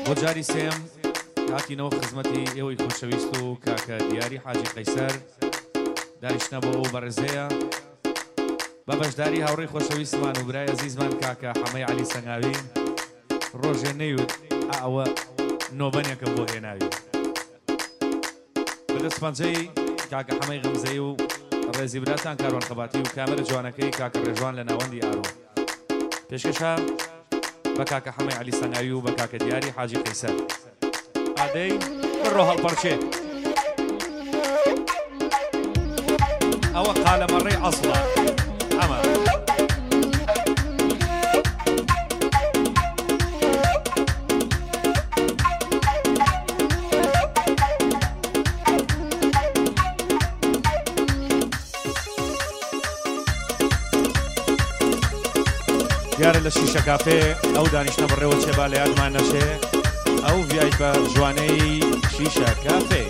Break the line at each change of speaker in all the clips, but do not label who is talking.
بۆ جاری سێم هاتینەوە خزمەتی ئێوەی خۆشەویست و کاکە دیاری حاجی قەیسەر دانیشتە بۆ ئەو بەڕێزەیە بە بەشداری هاوڕێی خۆشەویستمان و برای عەزیزمان کاکە حەمەی عەلی سەنگاوی ڕۆژێ نەیوت ئەوە نۆبەنێکە بۆ هێناوی بەدەست پەنجەی کاکە حەمەی غەمزەی و ڕێزی براتان کاروان خەباتی و کامەرە جوانەکەی کاکە ڕێژوان لە ناوەندی ئارۆ پێشکەشە بە کاکە حەمەی عەلی سەنگاوی و بە کاکە دیاری حاجی قەیسەر ئادەی بڕۆ هەڵپەرچێ ئەوە قالەمەڕێی عەسڵە ئەمە دیارە لە شیشە کافێ ئەو دانیشتە بڕێوە چێبا لە یادمان نەشێ ئەو ڤیایپە جوانەی شیشە کافێ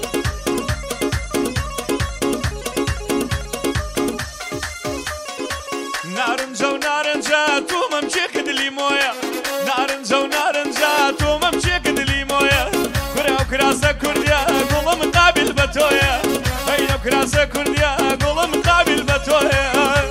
نارنجە و نارنجە تومەم چێکە دلی مۆیە نارنجە و نارنجە تومەم چێکە دلی مۆیە کورە و کراسە کوردیە گوڵم قابل بە تۆیە هەینە کراسە کوردیە گوڵم قابل بە تۆیە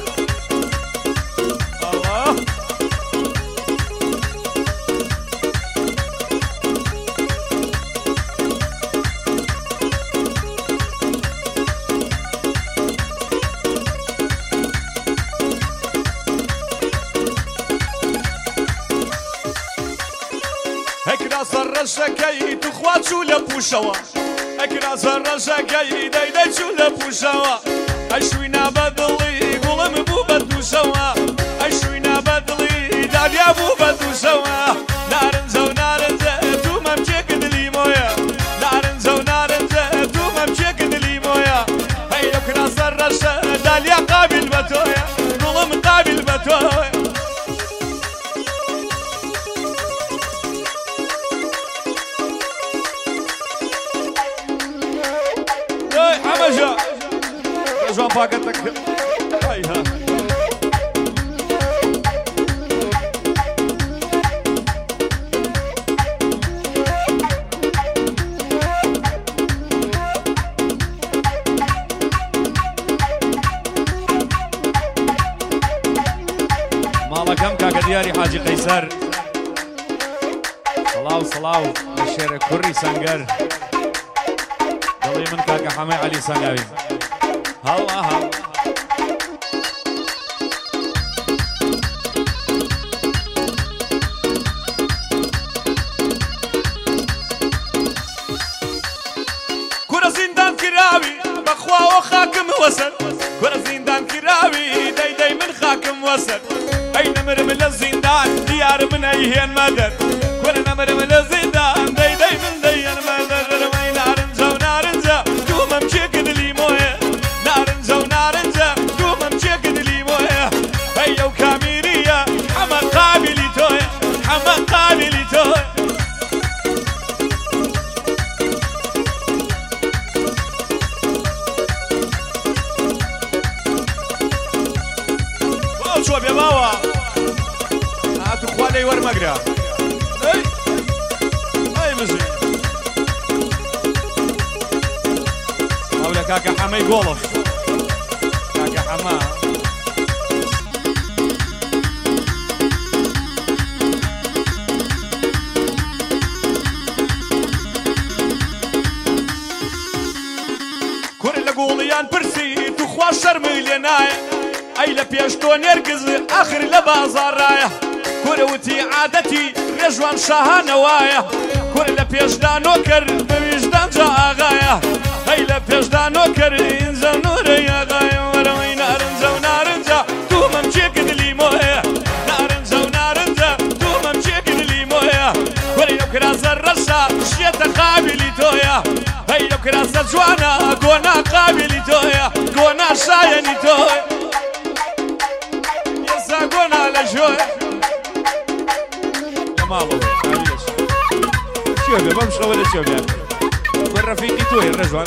ڕەشەکەی توخوا چوو لە پوشەوە ئەکراسە ڕەشەکەی دەیدەی چوو لە پوشەوە ئەشوینا بە دڵی گوڵم بوو بە دووشەوە ئەشوینا بە دڵی دالیا بوو بە دووشەوە نارنجە و نارنجە تومەم چێکە دلی مۆیە نارنجە و نارنجە تومەم چێکە دلی مۆیە هەی لەو کراسە ڕەشە دالیا قابل بە تۆیە گوڵم قابل بە تۆیە حمجة جوان باقتك هايها
ماڵەکەم کاکە دیاری حاجی قەیسەر سڵاو سڵاو لە شێرە کوڕی سەنگەر دڵی من کاکە حەمەی عەلی سەنگاوی هەڵا هەڵ
کورە زیندان کراوی بەخواوە خاکم وەسەر کورە زیندان کراوی دەیدەی من خاکم وەسەر ئەی نەمرم لە زیندان دیار من ئەیهێن مەدەر کورە نەمرم لە زیندان دەیدەی من دەیهێن مەدەر نارنجە و نارنجە تومەم چێکە دلی مۆیە نارنجە و نارنجە تومەم چێکە دلی مۆیە هەی ئەو کامیریە حەمە قابلی تۆیە حەمە قابلی تۆیە چۆ بێ باوە هاتو خوا لێی وەرمەگرە ئەی مژی ئەو لە کاکە حەمەی گۆڵف کاکە حەمە کوڕ لە گوڵیان پرسی توخوا شەرمی لێ نایە ئەی لە پێش تۆ نێرگز ئاخر لە بازاڕایە کورە وتی عادەتی ڕێژوان شاهانەوایە کورە لە پێشدا نۆکەر بە ویژدان جا ئاغایە هەی لە پێشدا نۆکەر ئینجا نورەی ئاغایە وەرەوەی نارنجە و نارنجە تومەم چێکە دلی مۆیە نارنجە و نارنجە تومەم چێکە دلی مۆیە کورە لەو کراسە ڕەشە شێتە قابلی تۆیە هەی لەو کراسە جوانە گۆنا قابلی تۆیە گۆنا شایەنی تۆیە گۆنا لە ژۆیە
لە ماڵەوە چێ بێ بەم شەوە لە چێ بێ وە ڕەفیقی تۆی ڕێژوان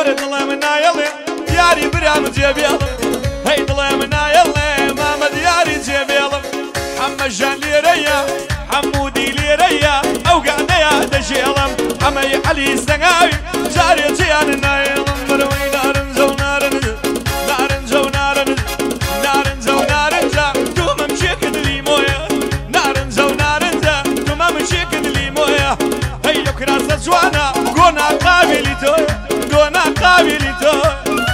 دڵێ منایەڵێ دیاری برام جێبێڵم هەی دڵێ منایەڵێ مامە دیاری جێبێڵم حەمە ژان لێرەیە حەموودی لێرەیە ئەو گەعدەیە دەژێڵم ئەمەی عەلی سەنگاوی جارێکیان نایەڵم بەرەوەی نارنجە و نارنجە نارنجە و نارنجە نارنجە و نارنجە دوومەم شێکت لیمۆیە نارنجە و نارنجە دوومەم شێکت لیمۆیە هەی لەو کراسە جوانە گۆنا قابلی تۆیە گۆنا قابلی تۆیە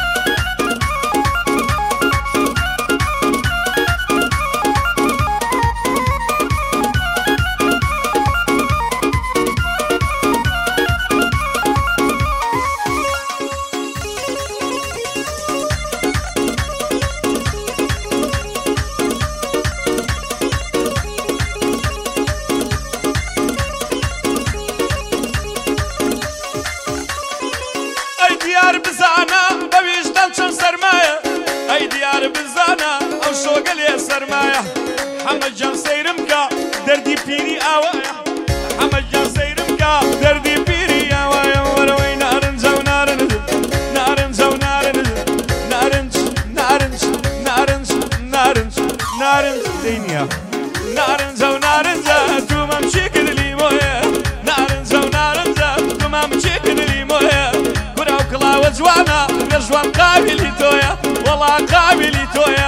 دیار بزانە بەویژدان چەند سەرمایە ئەی دیار بزانە ئەو شۆگە لێ سەرمایە حەمە جان سەیرم کە دەردی پیری ئاوایە حەمە جان سەیرم کە دەردی پیری ئاوایە وەرەوەی نارنجە و نارنج نارنجە و نارنج نارنج نارنج نارنج نارنج نارنج دەینە نارنجە و نارنجە توومەم چی کرد لیمۆیە نارنجە و نارنجە توومەم چی کرد لیمۆیە کڵاوە جوانە لە ژوان قابلی تۆیە وەڵا قابلی تۆیە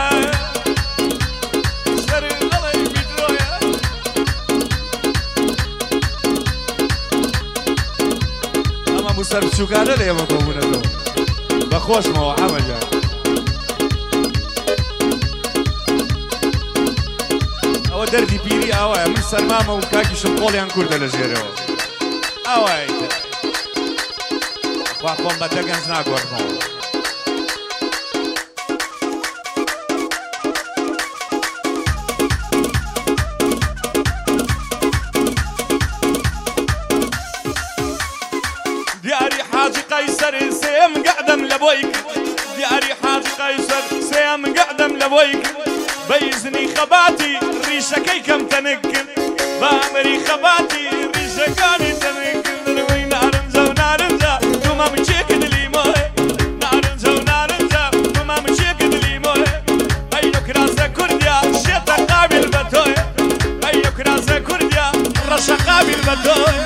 ئەمە موسەر بچووکانە لە ئێمە کۆبوونەتەوە بەخۆشمەوە حەمەجان ئەوە دەردی پیری ئاوایە من سەرمامە و کاکیشم قۆڵیان کوردە لە ژێرەوە ئاوای خوا خۆم بە دەگەنج ناگۆڕمەوە دیاری حاجی قەیسەر سێم گەعدەم لە بۆی کرد دیاری حاجی قەیسەر سێم گەعدەم لە بۆی کرد بە ئیزنی خەباتی ڕیشەکەی کەم تەنک کرد بە ئەمری خەباتی ڕیشەکانی تەنک کرد دەرەوەی نارنجە و نارنجە توومەم چێکرد لیمۆیە نارنجە و نارنجە توومەم چێکرد لیمۆیە ئەی لەو کراسە کوردیا شێتە قابل بە تۆیە ئەی لەو کراسە کوردیا ڕەشە قابل بە تۆیە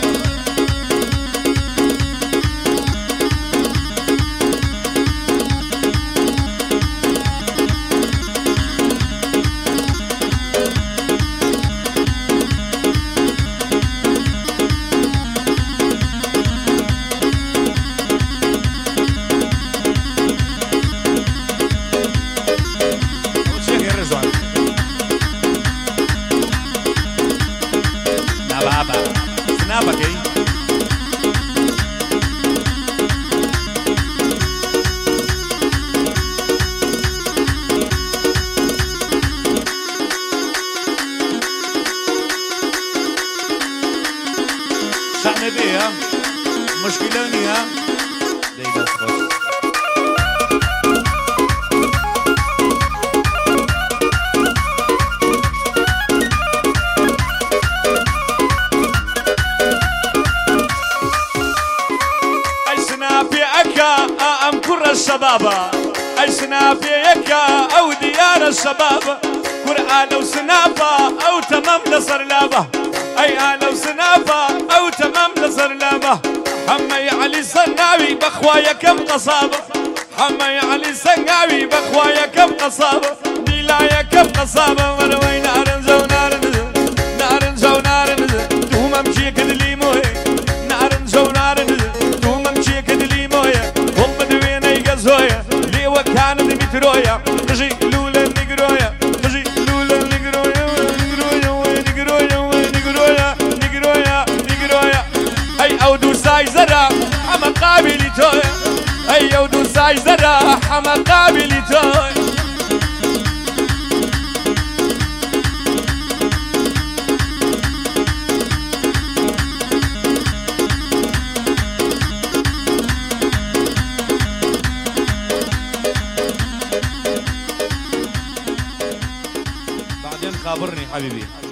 نابەکەی شەعنە بێە مشکلە نییە دەی دەست خۆش ئەم کوڕە شەبابە ئەی سناپێیەکە ئەو دیارە شەبابە کوڕ ئالەو سناپە ئەو تەمەم لەسەر لابە ئەی ئالەو سناپە ئەو تەمەم لەسەر لابە حەمەی عەلی سەنگاوی بەخوا یەکەم قەسابە حەمەی عەلی سەنگاوی بەخوا یەکەم قەسابە دیلا یەکەم قەسابە وەرەوەی نارنجە و نارنجە نارنجە و نارنجە توومەم چێکرد لیمۆیە نارنجە و نارنجە توومەم چێکرد لیمۆیە زۆیە لێوەکانت میترۆیە قژی لولە نیگرۆیە قژی لولە نیگرۆیە نیگرۆیە نیگرۆیە نیگرۆیە نیگرۆیە نیگرۆیە ئەی ئەو دوو سای زەرە حەمە قابلی تۆیە ئەی ئەو دوو سای زەرە حەمە قابلی تۆیە
خابرني حبيبي